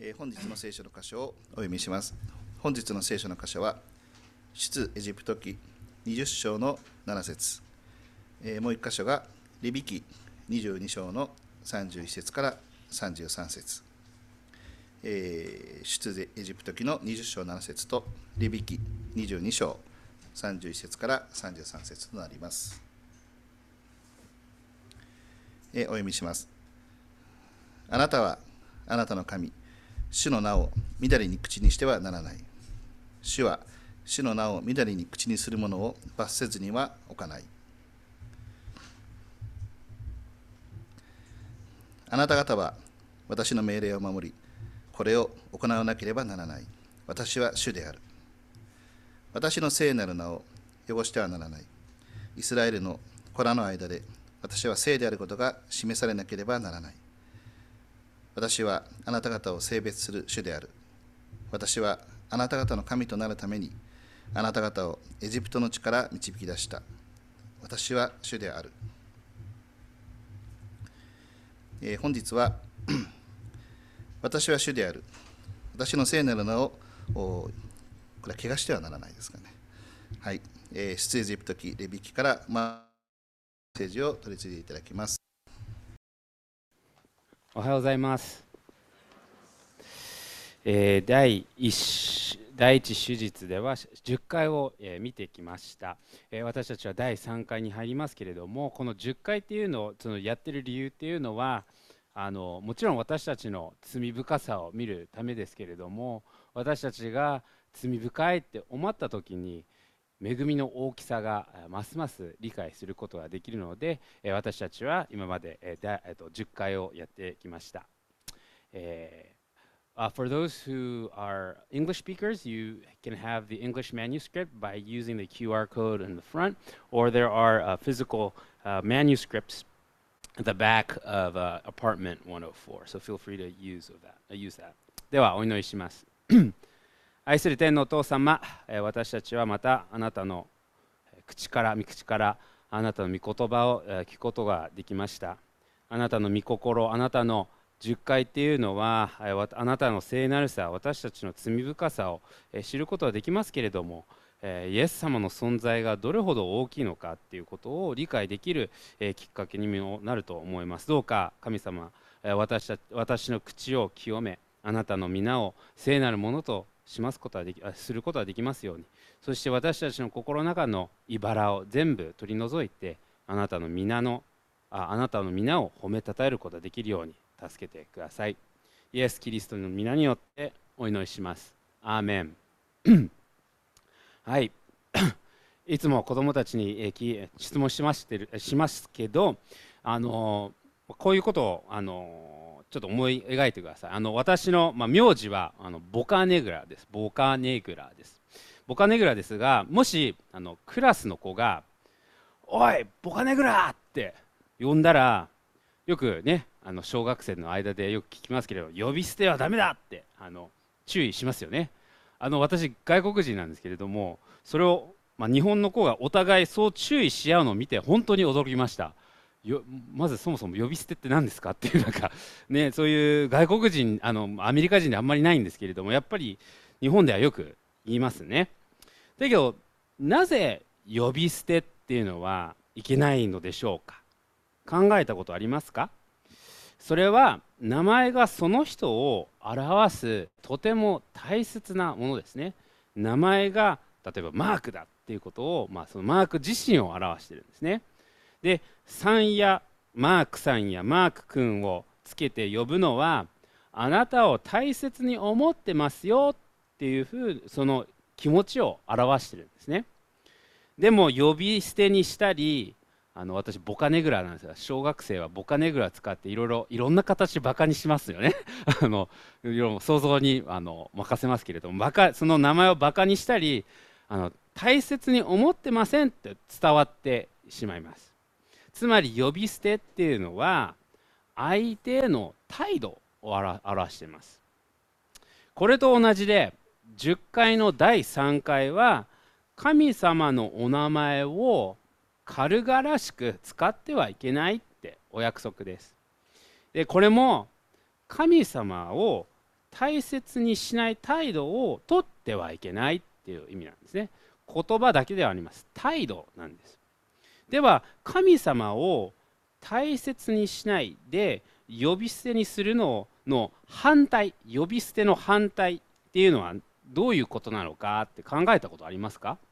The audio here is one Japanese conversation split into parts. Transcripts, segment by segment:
本日の聖書の箇所をお読みします。本日の聖書の箇所は出エジプト記20章の7節、もう一箇所がレビ記22章の31節から33節、出エジプト記の20章7節とレビ記22章31節から33節となります。お読みします。あなたはあなたの神主の名をみだりに口にしてはならない。主は主の名をみだりに口にする者を罰せずには置かない。あなた方は私の命令を守り、これを行わなければならない。私は主である。私の聖なる名を汚してはならない。イスラエルの子らの間で私は聖であることが示されなければならない。私はあなた方を聖別する主である。私はあなた方の神となるためにあなた方をエジプトの地から導き出した。私は主である。本日は私は主である。私の聖なる名をこれは怪我してはならないですかね。はい、出エジプト記レビ記からメッセージを取り継いでいただきます。 おはようございます。第一手術では10回を見てきました。私たちは第3回に入りますけれども、この10回っていうのをやってる理由っていうのはもちろん私たちの罪深さを見るためですけれども、私たちが罪深いって思った時に恵みの大きさがますます理解することができるので、私たちは今まで10回をやってきました。For those who are English speakers, you can have the English manuscript by using the QR code in the front, or there are physical manuscripts at the back of apartment 104. So feel free to use that. ではお祈りします。愛する天のお父様、私たちはまたあなたの御口からあなたの御言葉を聞くことができました。あなたの御心、あなたの10回っていうのはあなたの聖なるさ、私たちの罪深さを知ることはできますけれども、イエス様の存在がどれほど大きいのかっていうことを理解できるきっかけにもなると思います。どうか神様、私の口を清め、あなたの皆を聖なるものとすることができますように。そして私たちの心の中の茨を全部取り除いて、あなたの皆を褒めたたえることができるように助けてください。イエス・キリストの皆によってお祈りします。アーメン。はい。いつも子どもたちに質問しますけど、こういうことをちょっと思い描いてください。私の、名字はボカネグラです。ボカネグラですが、もしクラスの子が「おいボカネグラ!」って呼んだら、よくね小学生の間でよく聞きますけれど、呼び捨てはダメだって注意しますよね。私外国人なんですけれども、それを、日本の子がお互いそう注意し合うのを見て本当に驚きました。まずそもそも呼び捨てって何ですかっていうね、そういう外国人アメリカ人であんまりないんですけれども、やっぱり日本ではよく言いますね。だけどなぜ呼び捨てっていうのはいけないのでしょうか。考えたことありますか。それは名前がその人を表すとても大切なものですね。名前が例えばマークだっていうことを、そのマーク自身を表しているんですね。で、マークさんやマーク君をつけて呼ぶのは、あなたを大切に思ってますよっていうその気持ちを表しているんですね。でも呼び捨てにしたり、私ボカネグラなんですが、小学生はボカネグラ使っていろんな形バカにしますよね。想像に任せますけれども、その名前をバカにしたり大切に思ってませんって伝わってしまいます。つまり呼び捨てっていうのは相手への態度を表しています。これと同じで10回の第3回は神様のお名前を軽々しく使ってはいけないってお約束です。でこれも神様を大切にしない態度をとってはいけないっていう意味なんですね。言葉だけではあります。態度なんです。では神様を大切にしないで呼び捨てにするの反対、呼び捨ての反対っていうのはどういうことなのかって考えたことありますか？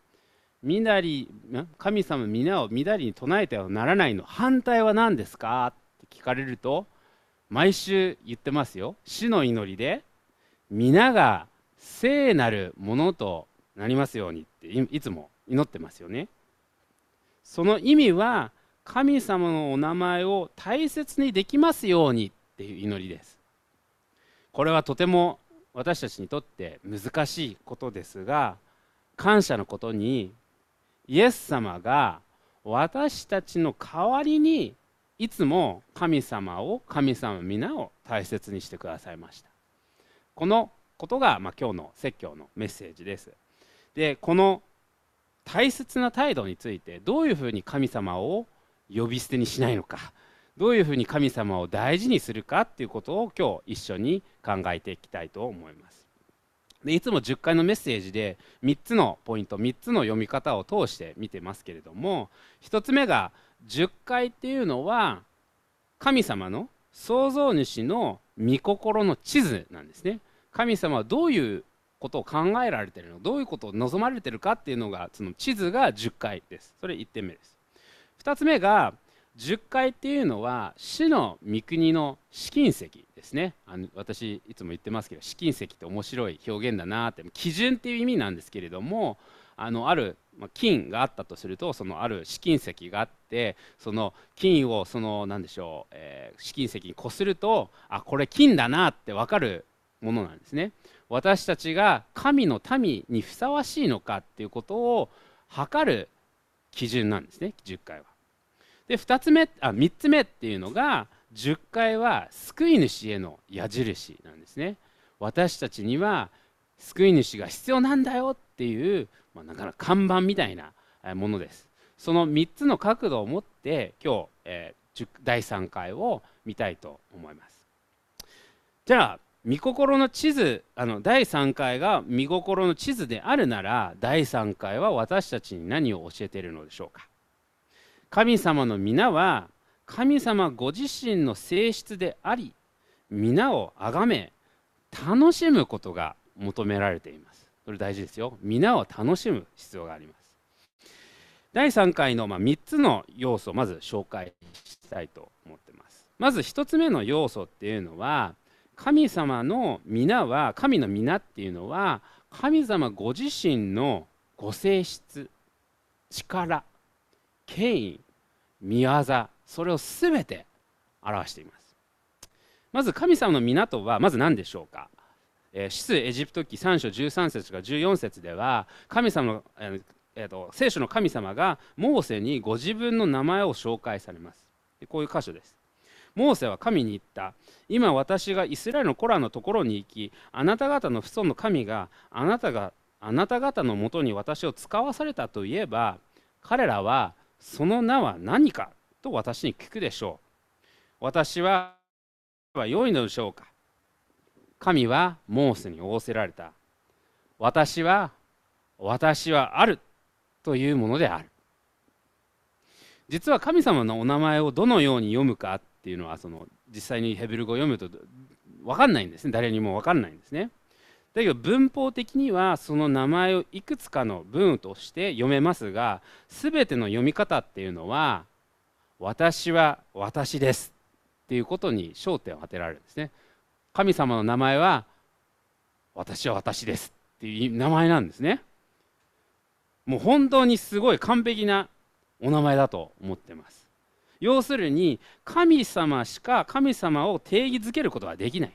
神様皆をみだりに唱えてはならないの反対は何ですかって聞かれると、毎週言ってますよ。主の祈りで皆が聖なるものとなりますようにっていつも祈ってますよね。その意味は神様のお名前を大切にできますようにっていう祈りです。これはとても私たちにとって難しいことですが、感謝のことにイエス様が私たちの代わりにいつも神様皆を大切にしてくださいました。このことが、今日の説教のメッセージです。で、この大切な態度についてどういうふうに神様を呼び捨てにしないのか、どういうふうに神様を大事にするかっていうことを今日一緒に考えていきたいと思います。で、いつも10回のメッセージで3つのポイント、3つの読み方を通して見てますけれども、1つ目が10回っていうのは神様の創造主の御心の地図なんですね。神様はどういうことを考えられているの、どういうことを望まれているかっていうのが、その地図が10回です。それ1点目です。2つ目が10回っていうのは主の御国の試金石ですね。私いつも言ってますけど、試金石って面白い表現だなって、基準っていう意味なんですけれども、ある金があったとすると、そのある試金石があって、その金を何でしょう、試金石にこすると、これ金だなって分かるものなんですね。私たちが神の民にふさわしいのかっていうことを測る基準なんですね、10回は。で、3つ目っていうのが、10回は救い主への矢印なんですね。私たちには救い主が必要なんだよっていう、なかなか看板みたいなものです。その3つの角度を持って今日、第3回を見たいと思います。じゃあ御心の地図、第3回が御心の地図であるなら、第3回は私たちに何を教えているのでしょうか。神様の皆は神様ご自身の性質であり、皆を崇め楽しむことが求められています。それ大事ですよ。皆を楽しむ必要があります。第3回の3つの要素をまず紹介したいと思っています。まず1つ目の要素っていうのは、神様の皆は、神の皆っていうのは神様ご自身のご性質、力、権威、御業、それをすべて表しています。まず神様の皆とはまず何でしょうか。出エジプト記3章13節から14節では、神様の、聖書の神様がモーセにご自分の名前を紹介されます。こういう箇所です。モーセは神に言った。今私がイスラエルの子らのところに行き、あなた方の父孫の神があなた方のもとに私を使わされたといえば、彼らはその名は何かと私に聞くでしょう。私は良いのでしょうか。神はモーセに仰せられた。私はあるというものである。実は神様のお名前をどのように読むかっていうのは、実際にヘブル語を読むと分かんないんですね。誰にも分かんないんですね。だけど文法的にはその名前をいくつかの文として読めますが、全ての読み方っていうのは私は私ですっていうことに焦点を当てられるんですね。神様の名前は私は私ですっていう名前なんですね。もう本当にすごい完璧なお名前だと思っています。要するに神様しか神様を定義づけることはできない。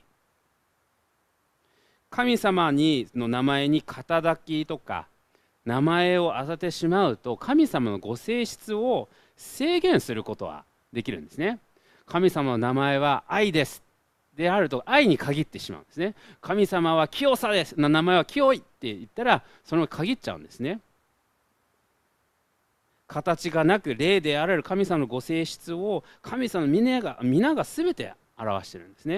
神様の名前に肩書きとか名前を当ててしまうと、神様のご性質を制限することはできるんですね。神様の名前は愛ですであると、愛に限ってしまうんですね。神様は清さです、名前は清いって言ったらそれを限っちゃうんですね。形がなく霊であられる神様のご性質を神様の皆が全て表しているんですね。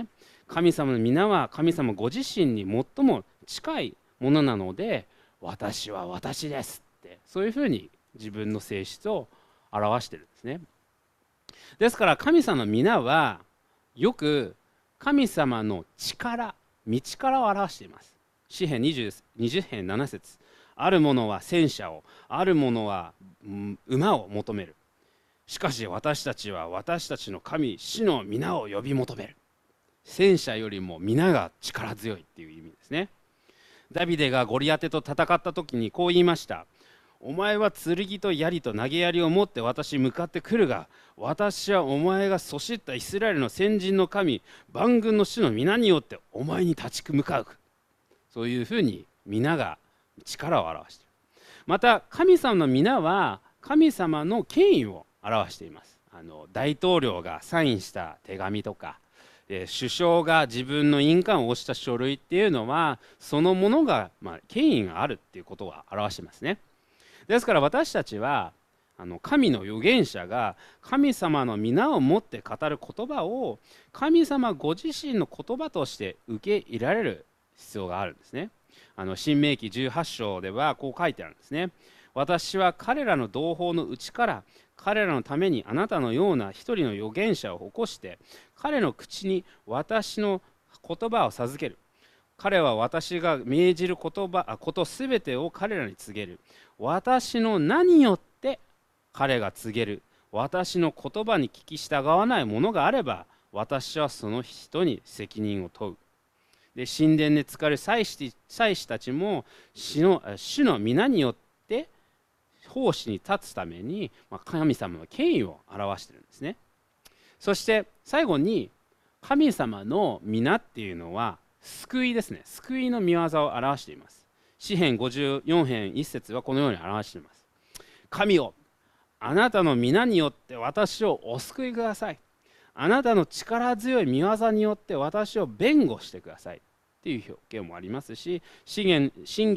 神様の皆は神様ご自身に最も近いものなので、私は私ですって、そういうふうに自分の性質を表しているんですね。ですから神様の皆はよく神様の力、道からを表しています。詩編20編7節、ある者は戦車を、ある者は馬を求める。しかし私たちは私たちの神、主の皆を呼び求める。戦車よりも皆が力強いっていう意味ですね。ダビデがゴリアテと戦った時にこう言いました。お前は剣と槍と投げ槍を持って私に向かってくるが、私はお前がそしったイスラエルの先人の神、万軍の主の皆によってお前に立ち向かう。そういうふうに皆が力を表している。また神様の皆は神様の権威を表しています。大統領がサインした手紙とか、首相が自分の印鑑を押した書類っていうのはそのものが、権威があるっていうことを表していますね。ですから私たちは神の預言者が神様の皆をもって語る言葉を神様ご自身の言葉として受け入れられる必要があるんですね。新明記18章ではこう書いてあるんですね。私は彼らの同胞のうちから彼らのためにあなたのような一人の預言者を起こして彼の口に私の言葉を授ける。彼は私が命じることすべてを彼らに告げる。私の名によって彼が告げる。私の言葉に聞き従わないものがあれば私はその人に責任を問う。で神殿で使われる祭司たちも主の皆によって奉仕に立つために、神様の権威を表しているんですね。そして最後に神様の皆っていうのは救いですね。救いの御業を表しています。詩編54編1節はこのように表しています。神よ、あなたの皆によって私をお救いください。あなたの力強い御業によって私を弁護してくださいっていう表現もありますし、箴言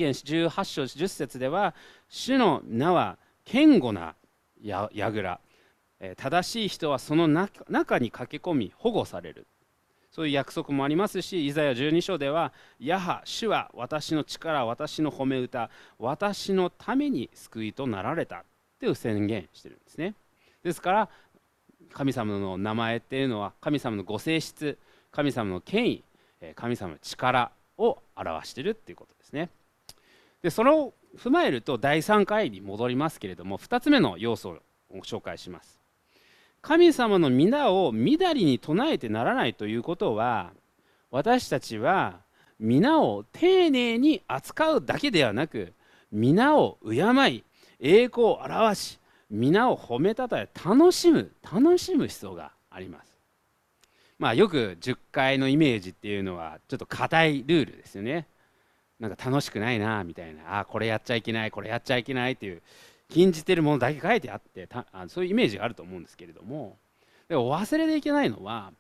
18章10節では主の名は堅固な櫓、正しい人はその中に駆け込み保護される、そういう約束もありますし、イザヤ12章ではヤハ主は私の力、私の褒め歌、私のために救いとなられたっていう宣言してるんですね。ですから神様の名前っていうのは神様のご性質、神様の権威、神様の力を表しているっていうことですね。でそれを踏まえると第3回に戻りますけれども、2つ目の要素を紹介します。神様の皆をみだりに唱えてならないということは、私たちは皆を丁寧に扱うだけではなく、皆を敬い栄光を表し皆を褒めたたえ楽しむ必要があります。よく10回のイメージっていうのはちょっと硬いルールですよね。なんか楽しくないなみたいな、これやっちゃいけない、これやっちゃいけないっていう禁じてるものだけ書いてあってそういうイメージがあると思うんですけれども、でも忘れていけないのは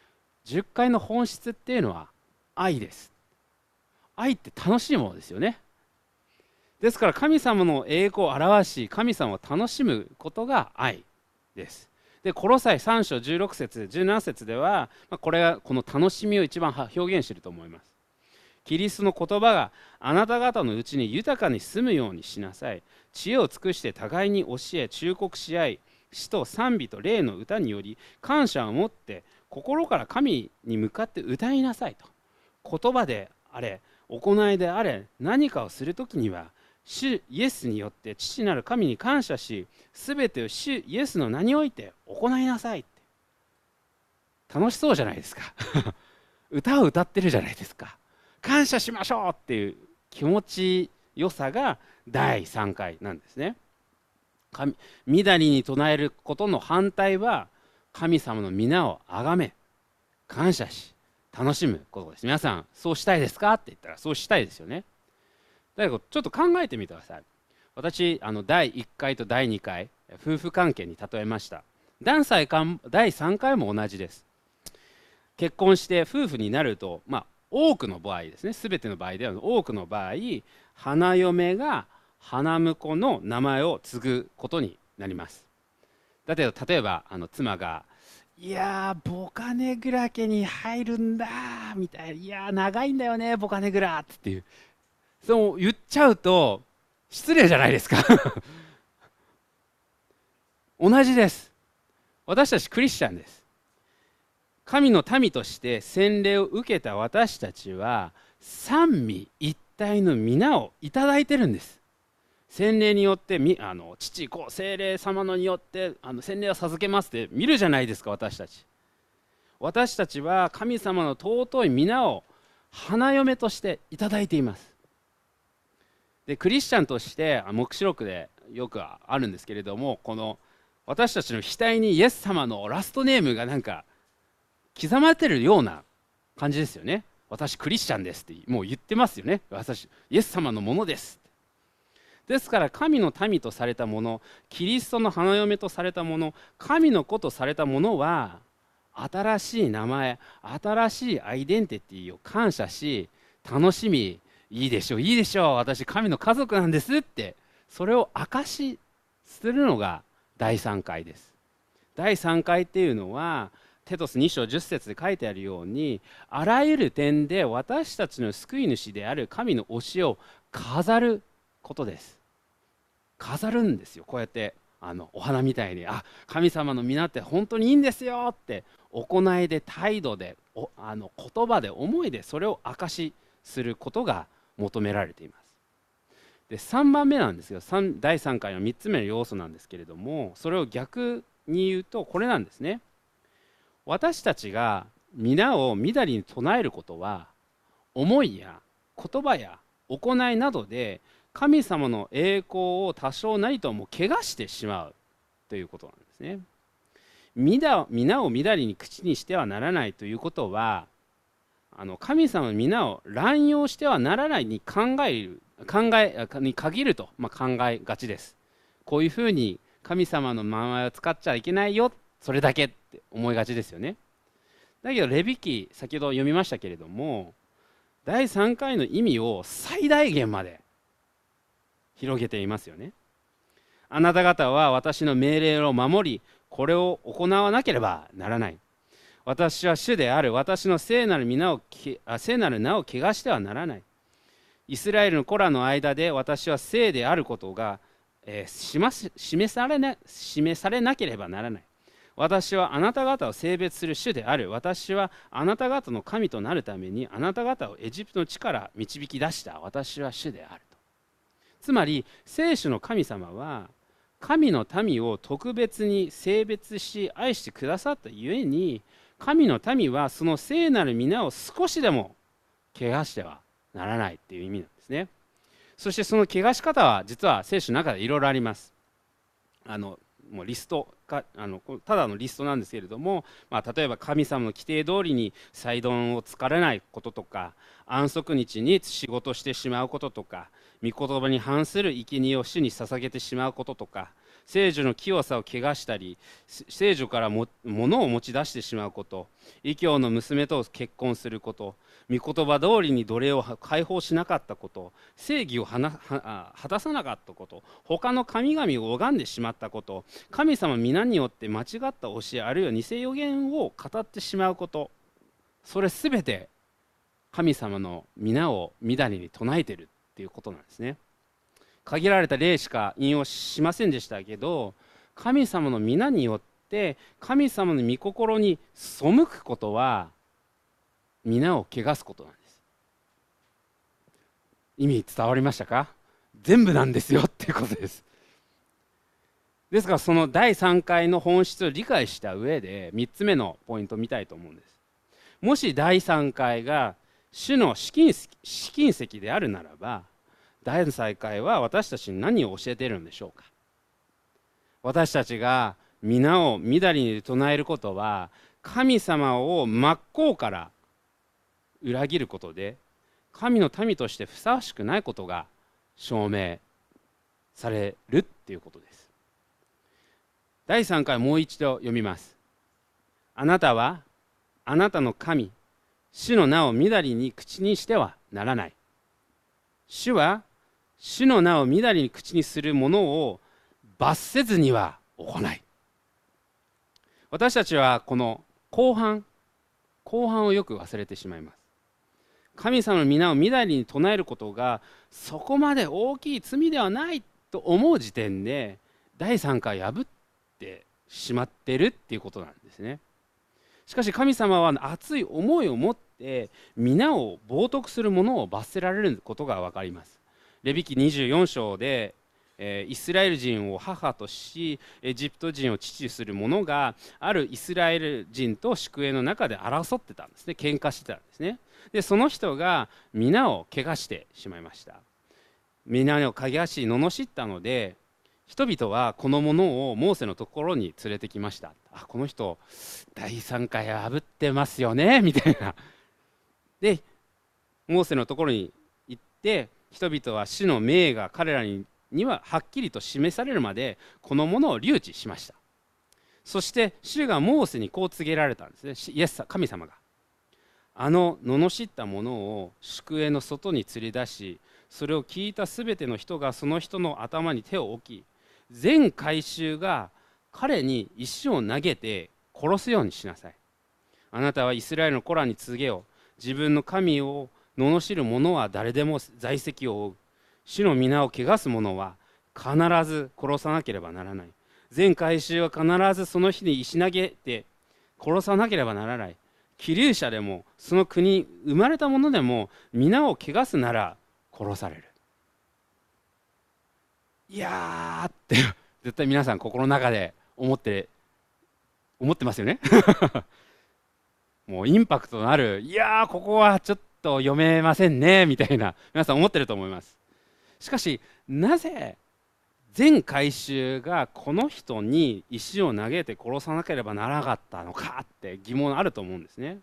10回の本質っていうのは愛です。愛って楽しいものですよね。ですから神様の栄光を表し神様を楽しむことが愛です。でコロサイ3章16節17節では、これはこの楽しみを一番表現していると思います。キリストの言葉があなた方のうちに豊かに住むようにしなさい。知恵を尽くして互いに教え忠告し合い、詩と賛美と霊の歌により感謝を持って心から神に向かって歌いなさいと。言葉であれ行いであれ何かをするときには主イエスによって父なる神に感謝し、すべてを主イエスの名において行いなさいって。楽しそうじゃないですか歌を歌ってるじゃないですか。感謝しましょうっていう気持ちよさが第3回なんですね。みだりに唱えることの反対は神様の皆をあがめ感謝し楽しむことです。皆さんそうしたいですかって言ったらそうしたいですよね。だけどちょっと考えてみてください。私第1回と第2回夫婦関係に例えました。第3回も同じです。結婚して夫婦になると、多くの場合ですね、全ての場合では多くの場合花嫁が花婿の名前を継ぐことになります。だけど例えば妻がいやー、ボカネグラ家に入るんだーみたいな、いやー、長いんだよね、ボカネグラっていう、そう言っちゃうと失礼じゃないですか。同じです。私たちクリスチャンです。神の民として洗礼を受けた私たちは三位一体の皆をいただいてるんです。洗礼によって父子聖霊様のによって洗礼を授けますって見るじゃないですか。私たちは神様の尊い皆を花嫁としていただいています。でクリスチャンとして黙示録でよくあるんですけれども、この私たちの額にイエス様のラストネームがなんか刻まれてるような感じですよね。私クリスチャンですってもう言ってますよね。私イエス様のものです。ですから神の民とされたもの、キリストの花嫁とされたもの、神の子とされたものは新しい名前、新しいアイデンティティを感謝し楽しみ、いいでしょういいでしょう、私神の家族なんですって、それを証しするのが第3回です。第3回っていうのはテトス2章10節で書いてあるように、あらゆる点で私たちの救い主である神の教えを飾ることです。飾るんですよ。こうやってお花みたいに、神様の皆って本当にいいんですよって行いで態度で言葉で思いでそれを証しすることが求められています。で3番目なんですよ。第3回の3つ目の要素なんですけれども、それを逆に言うとこれなんですね。私たちが皆をみだりに唱えることは、思いや言葉や行いなどで神様の栄光を多少なりとも汚してしまうということなんですね。皆をみだりに口にしてはならないということは、神様の皆を乱用してはならないにに限ると、考えがちです。こういうふうに神様の名前を使っちゃいけないよ、それだけって思いがちですよね。だけどレビ記、先ほど読みましたけれども、第3回の意味を最大限まで広げていますよね。あなた方は私の命令を守り、これを行わなければならない。私は主である。私の聖なる名を汚してはならない。イスラエルの子らの間で私は聖であることが、示されなければならない。私はあなた方を性別する主である。私はあなた方の神となるためにあなた方をエジプトの地から導き出した。私は主であると。つまり聖書の神様は神の民を特別に性別し愛してくださったゆえに、神の民はその聖なる皆を少しでも汚してはならないっていう意味なんですね。そしてその汚し方は実は聖書の中でいろいろあります。もうリストかただのリストなんですけれども、例えば神様の規定通りに祭壇を疲れないこととか、安息日に仕事してしまうこととか、御言葉に反する生贄を主に捧げてしまうこととか、聖女の清さを汚したり、聖女から物を持ち出してしまうこと、異教の娘と結婚すること、御言葉通りに奴隷を解放しなかったこと、正義を果たさなかったこと、他の神々を拝んでしまったこと、神様皆によって間違った教えあるいは偽予言を語ってしまうこと、それすべて神様の皆をみだりに唱えているっていうことなんですね。限られた例しか引用しませんでしたけど、神様の皆によって神様の御心に背くことは皆を汚すことなんです。意味伝わりましたか？全部なんですよっていうことです。ですからその第3回の本質を理解した上で3つ目のポイントを見たいと思うんです。もし第3回が主の試金石であるならば、第3回は私たちに何を教えているのでしょうか。私たちが皆をみだりに唱えることは、神様を真っ向から裏切ることで神の民としてふさわしくないことが証明されるっていうことです。第3回もう一度読みます。あなたはあなたの神主の名をみだりに口にしてはならない。主は主の名をみだりに口にするものを罰せずには行い。 私たちはこの後半をよく忘れてしまいます。神様の皆をみだりに唱えることがそこまで大きい罪ではないと思う時点で第3回破ってしまってるっていうことなんですね。しかし神様は熱い思いを持って皆を冒涜する者を罰せられることが分かります。レビ記24章でイスラエル人を母としエジプト人を父する者があるイスラエル人と宿営の中で争ってたんですね。喧嘩してたんですね。でその人が皆を汚してしまいました。皆を汚し罵ったので人々はこの者をモーセのところに連れてきました。あ、この人第3回破ってますよねみたいな。でモーセのところに行って人々は主の命が彼らにははっきりと示されるまでこのものを留置しました。そして主がモーセにこう告げられたんですね。イエス神様が罵ったものを宿営の外に連れ出し、それを聞いたすべての人がその人の頭に手を置き、全会衆が彼に石を投げて殺すようにしなさい。あなたはイスラエルの子らに告げよ。自分の神を罵る者は誰でも在籍を負う。主の皆を汚す者は必ず殺さなければならない。全会衆は必ずその日に石投げて殺さなければならない。希留者でもその国に生まれた者でも皆を汚すなら殺される。いやーって絶対皆さん心の中で思ってますよねもうインパクトのある、いやーここはちょっと読めませんねみたいな皆さん思ってると思います。しかしなぜ全会衆がこの人に石を投げて殺さなければならなかったのかって疑問あると思うんですね。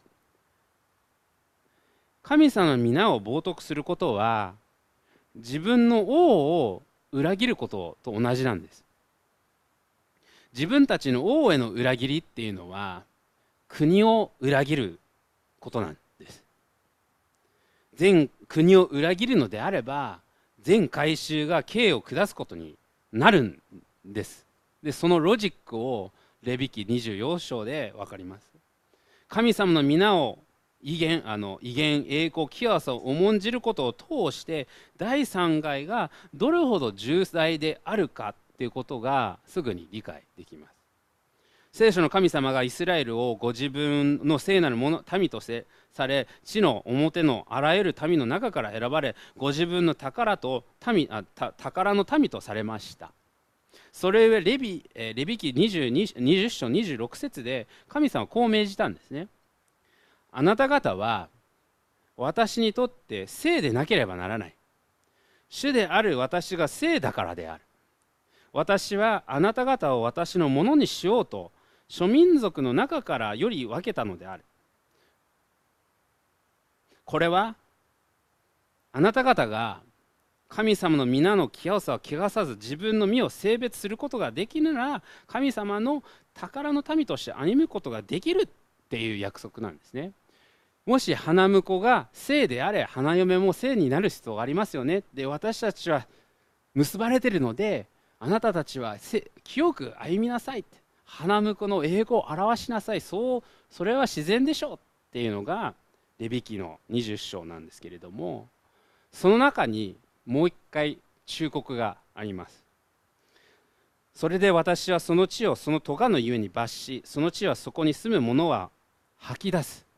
神様の皆を冒涜することは自分の王を裏切ることと同じなんです。自分たちの王への裏切りっていうのは国を裏切ることなんです。全国を裏切るのであれば全会衆が刑を下すことになるんです。でそのロジックをレビ記24章で分かります。神様の皆を威厳栄光清さを重んじることを通して第3回がどれほど重大であるかっていうことがすぐに理解できます。聖書の神様がイスラエルをご自分の聖なる民とされ、地の表のあらゆる民の中から選ばれ、ご自分の宝の民とされました。それはレビ記20章26節で神様はこう命じたんですね。あなた方は私にとって聖でなければならない。主である私が聖だからである。私はあなた方を私のものにしようと諸民族の中からより分けたのである。これはあなた方が神様の皆の清さを汚さず自分の身を性別することができるなら神様の宝の民として歩むことができるっていう約束なんですね。もし花婿が聖であれ花嫁も聖になる必要がありますよね。で私たちは結ばれているのであなたたちは清く歩みなさいって、花婿の栄光を表しなさい、それは自然でしょうっていうのがレビ記の20章なんですけれども、その中にもう一回忠告があります。それで私はその地をその咎のゆえに罰し、その地はそこに住む者は吐き出す。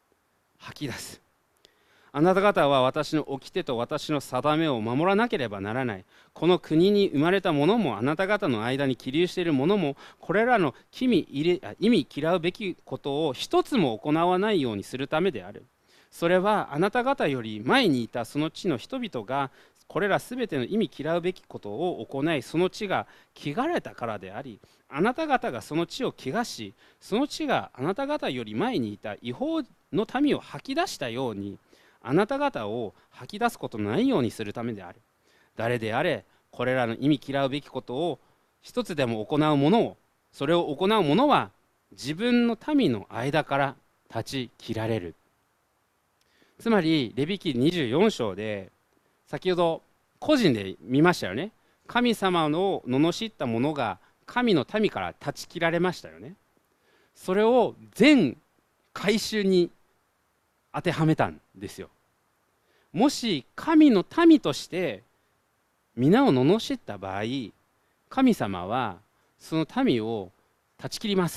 あなた方は私の掟と私の定めを守らなければならない。この国に生まれた者もあなた方の間に起立している者もこれらの意味嫌うべきことを一つも行わないようにするためである。それはあなた方より前にいたその地の人々がこれらすべての意味嫌うべきことを行い、その地が汚れたからであり、あなた方がその地を汚し、その地があなた方より前にいた違法の民を吐き出したように、あなた方を吐き出すことのないようにするためである。誰であれ、これらの意味嫌うべきことを一つでも行う者それを行う者は自分の民の間から断ち切られる。つまりレビ記24章で先ほど個人で見ましたよね。神様を罵った者が神の民から断ち切られましたよね。 それを全改宗に当てはめたんですよ。もし神の民として皆を罵った場合、神様はその民を断ち切ります。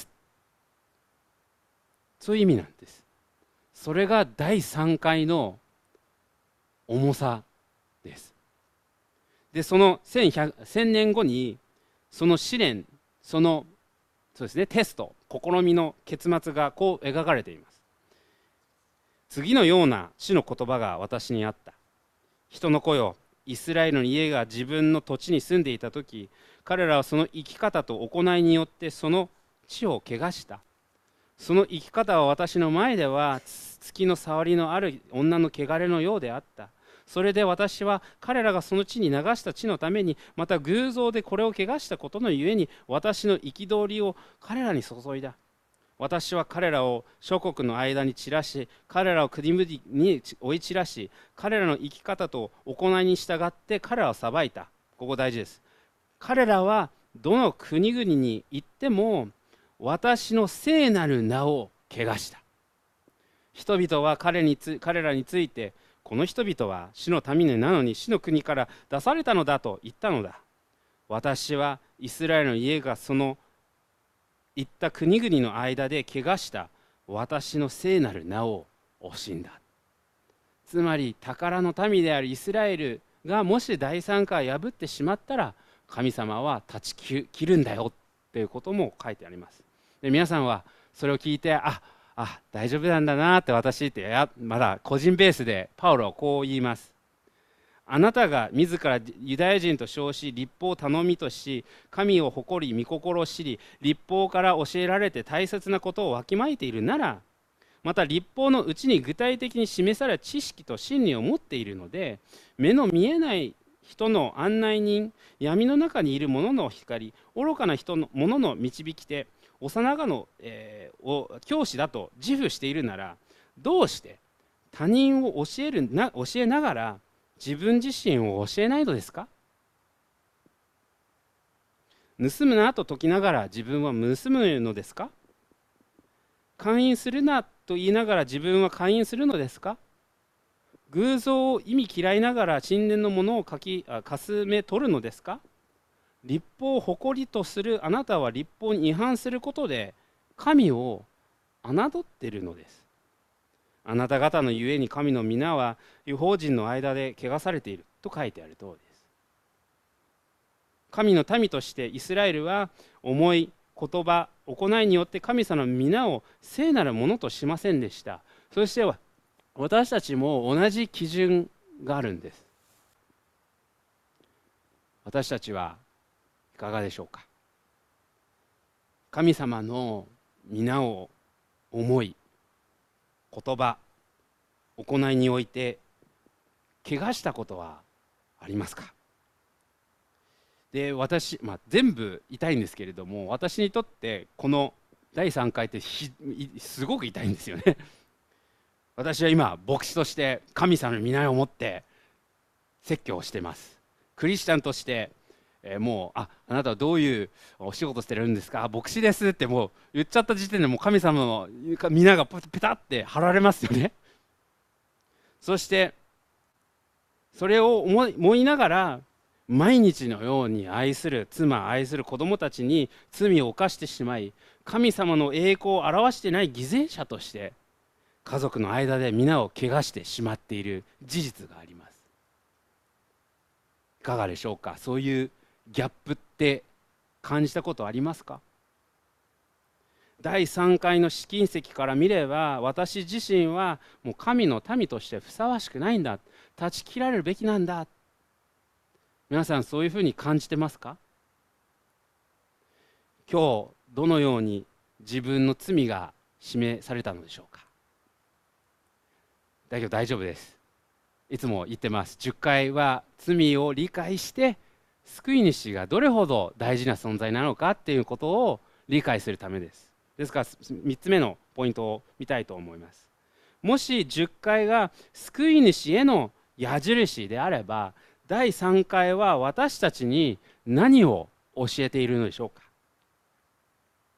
そういう意味なんです。それが第3回の重さです。で、その1000年後にその試練、そうですね、テスト、試みの結末がこう描かれています。次のような主の言葉が私にあった。人の子よ、イスラエルの家が自分の土地に住んでいた時、彼らはその生き方と行いによってその地を汚した。その生き方は私の前では月の触りのある女の汚れのようであった。それで私は彼らがその地に流した地のために、また偶像でこれを汚したことのゆえに、私の憤りを彼らに注いだ。私は彼らを諸国の間に散らし、彼らを国々に追い散らし、彼らの生き方と行いに従って彼らを裁いた。ここ大事です。彼らはどの国々に行っても私の聖なる名を汚した。人々は彼らについて、この人々は主の民なのに主の国から出されたのだと言ったのだ。私はイスラエルの家がその行った国々の間で汚した私の聖なる名を惜しんだ。つまり宝の民であるイスラエルがもし第三回破ってしまったら、神様は断ち切るんだよっていうことも書いてあります。で、皆さんはそれを聞いて、大丈夫なんだなって私ってまだ個人ベースでパウロはこう言います。あなたが自らユダヤ人と称し、律法を頼みとし、神を誇り御心を知り、律法から教えられて大切なことをわきまえているなら、また律法のうちに具体的に示された知識と真理を持っているので、目の見えない人の案内人、闇の中にいる者の光、愚かな者の導き手、幼子の、教師だと自負しているなら、どうして他人を教えながら自分自身を教えないのですか？盗むなと説きながら自分は盗むのですか？姦淫するなと言いながら自分は姦淫するのですか？偶像を意味嫌いながら神殿のものをかすめ取るのですか？律法を誇りとするあなたは律法に違反することで神を侮っているのです。あなた方のゆえに神の皆は異邦人の間で汚されていると書いてある通りです。神の民としてイスラエルは思い、言葉、行いによって神様の皆を聖なるものとしませんでした。そして私たちも同じ基準があるんです。私たちはいかがでしょうか。神様の皆を思い、言葉、行いにおいて怪我したことはありますか？で、全部痛いんですけれども、私にとってこの第3回ってすごく痛いんですよね。私は今牧師として神様の皆を持って説教をしています。クリスチャンとしてもうあなたはどういうお仕事してるんですか？牧師ですってもう言っちゃった時点でもう神様の皆がペタって貼られますよね。そしてそれを思いながら毎日のように愛する妻、愛する子供たちに罪を犯してしまい、神様の栄光を表してない偽善者として家族の間で皆を汚してしまっている事実があります。いかがでしょうか？そういうギャップって感じたことありますか？第3回の試金石から見れば、私自身はもう神の民としてふさわしくないんだ、断ち切られるべきなんだ。皆さんそういうふうに感じてますか？今日どのように自分の罪が示されたのでしょうか？だけど大丈夫です。いつも言ってます。10回は罪を理解して救い主がどれほど大事な存在なのかっていうことを理解するためです。ですから3つ目のポイントを見たいと思います。もし10回が救い主への矢印であれば、第3回は私たちに何を教えているのでしょうか？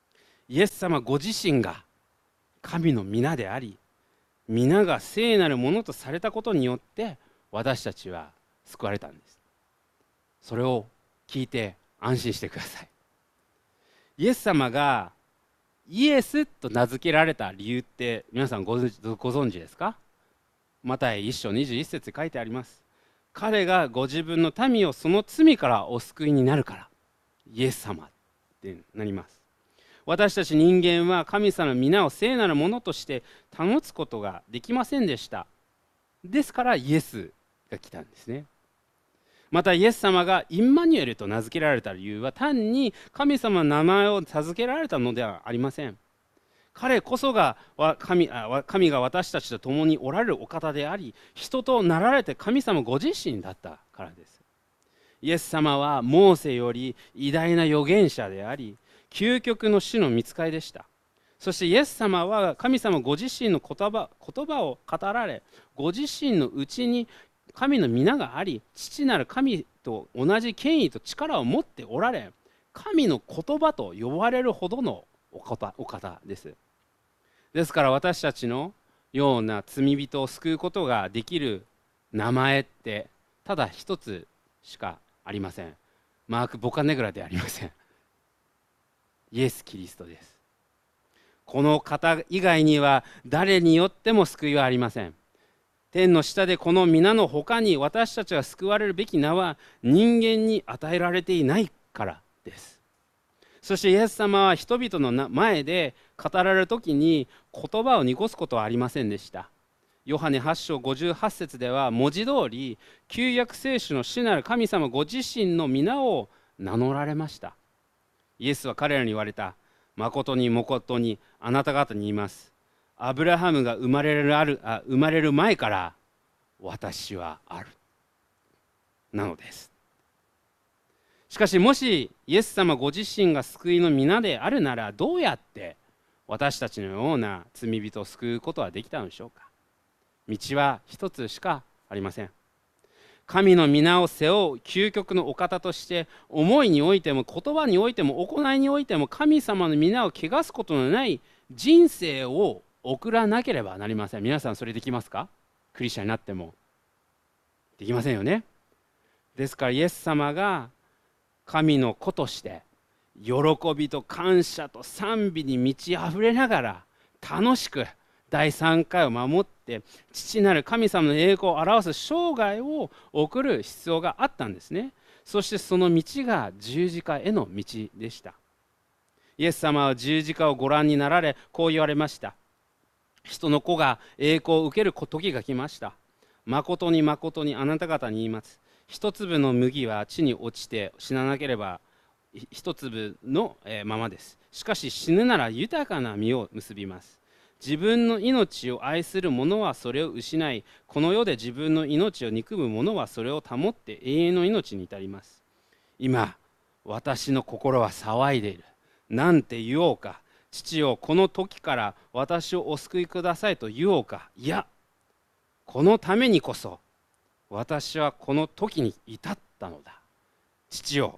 イエス様ご自身が神の皆であり、皆が聖なるものとされたことによって私たちは救われたんです。それを聞いて安心してください。イエス様がイエスと名付けられた理由って皆さんご存知ですか？マタイ1章21節に書いてあります。彼がご自分の民をその罪からお救いになるからイエス様ってなります。私たち人間は神様の皆を聖なるものとして保つことができませんでした。ですからイエスが来たんですね。またイエス様がインマニュエルと名付けられた理由は単に神様の名前を授けられたのではありません。彼こそが神が私たちと共におられるお方であり、人となられて神様ご自身だったからです。イエス様はモーセより偉大な預言者であり、究極の主の御使いでした。そしてイエス様は神様ご自身の言葉を語られ、ご自身のうちに神の皆があり、父なる神と同じ権威と力を持っておられ、神の言葉と呼ばれるほどのお方です。ですから私たちのような罪人を救うことができる名前ってただ一つしかありません。マーク・ボカネグラではありません。イエス・キリストです。この方以外には誰によっても救いはありません。天の下でこの皆の他に私たちが救われるべき名は人間に与えられていないからです。そしてイエス様は人々の前で語られる時に言葉を濁すことはありませんでした。ヨハネ8章58節では文字通り旧約聖書の主なる神様ご自身の皆を名乗られました。イエスは彼らに言われた。誠に誠にあなた方に言います。アブラハムが生まれる前から私はある。なのです。しかしもしイエス様ご自身が救いの皆であるなら、どうやって私たちのような罪人を救うことはできたのでしょうか。道は一つしかありません。神の皆を背負う究極のお方として、思いにおいても言葉においても行いにおいても神様の皆を汚すことのない人生を送らなければなりません。皆さんそれできますか？クリスチャンになってもできませんよね。ですからイエス様が神の子として喜びと感謝と賛美に満ち溢れながら楽しく第3回を守って父なる神様の栄光を表す生涯を送る必要があったんですね。そしてその道が十字架への道でした。イエス様は十字架をご覧になられ、こう言われました。人の子が栄光を受ける時が来ました。誠に誠にあなた方に言います。一粒の麦は地に落ちて死ななければ一粒のままです。しかし死ぬなら豊かな実を結びます。自分の命を愛する者はそれを失い、この世で自分の命を憎む者はそれを保って永遠の命に至ります。今私の心は騒いでいる。なんて言おうか。父よ、この時から私をお救いくださいと言おうか。いや、このためにこそ私はこの時に至ったのだ。父よ、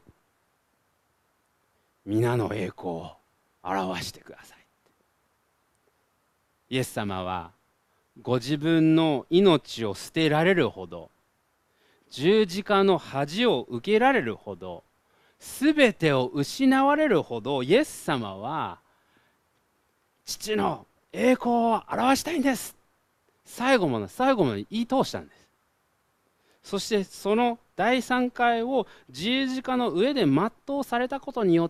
皆の栄光を表してください。イエス様はご自分の命を捨てられるほど、十字架の恥を受けられるほど、すべてを失われるほど、イエス様は父の栄光を表したいんです。最後まで言い通したんです。そしてその第3回を十字架の上で全うされたことによって、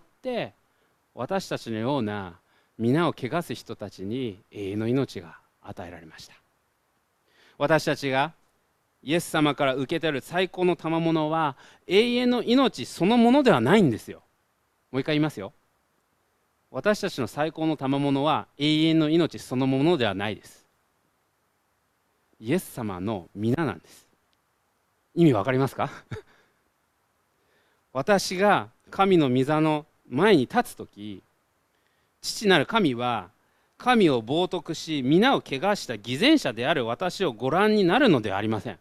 私たちのような皆を汚す人たちに永遠の命が与えられました。私たちがイエス様から受け取る最高の賜物は永遠の命そのものではないんですよ。もう一回言いますよ。私たちの最高の賜物は永遠の命そのものではないです。イエス様の皆なんです。意味わかりますか？私が神の御座の前に立つとき、父なる神は神を冒涜し皆を汚した偽善者である私をご覧になるのではありません。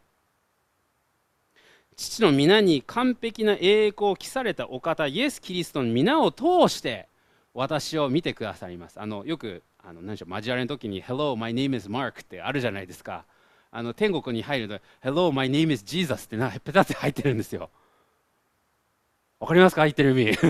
父の皆に完璧な栄光を期されたお方イエス・キリストの皆を通して私を見てくださります。よく何でしょう、交わりの時に Hello, my name is Mark ってあるじゃないですか。天国に入ると Hello, my name is Jesus ってペタって入ってるんですよ。わかりますか、言ってる意味。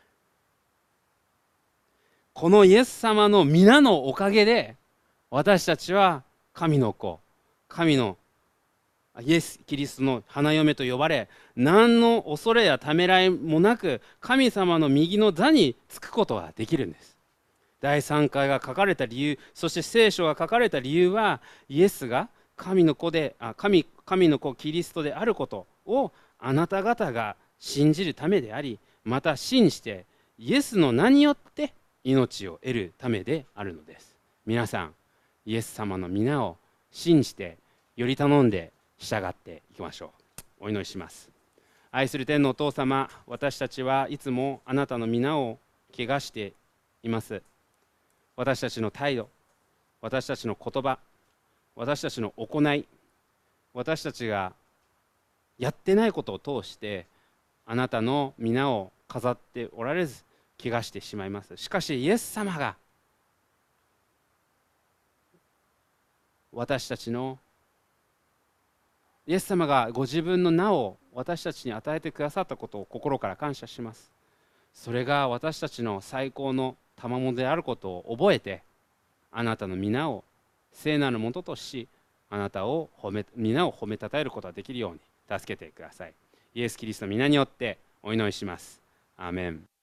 このイエス様の皆のおかげで私たちは神の子、神のイエス・キリストの花嫁と呼ばれ、何の恐れやためらいもなく神様の右の座につくことができるんです。第3回が書かれた理由、そして聖書が書かれた理由は、イエスが神の子キリストであることをあなた方が信じるためであり、また信じてイエスの名によって命を得るためであるのです。皆さん、イエス様の皆を信じてより頼んで従っていきましょう。お祈りします。愛する天のお父様、私たちはいつもあなたの皆を汚しています。私たちの態度、私たちの言葉、私たちの行い、私たちがやってないことを通してあなたの皆を飾っておられず汚してしまいます。しかしイエス様がイエス様がご自分の名を私たちに与えてくださったことを心から感謝します。それが私たちの最高の賜物であることを覚えて、あなたの皆を聖なるものとし、あなたを皆を褒めたたえることができるように助けてください。イエス・キリストの皆によってお祈りします。アーメン。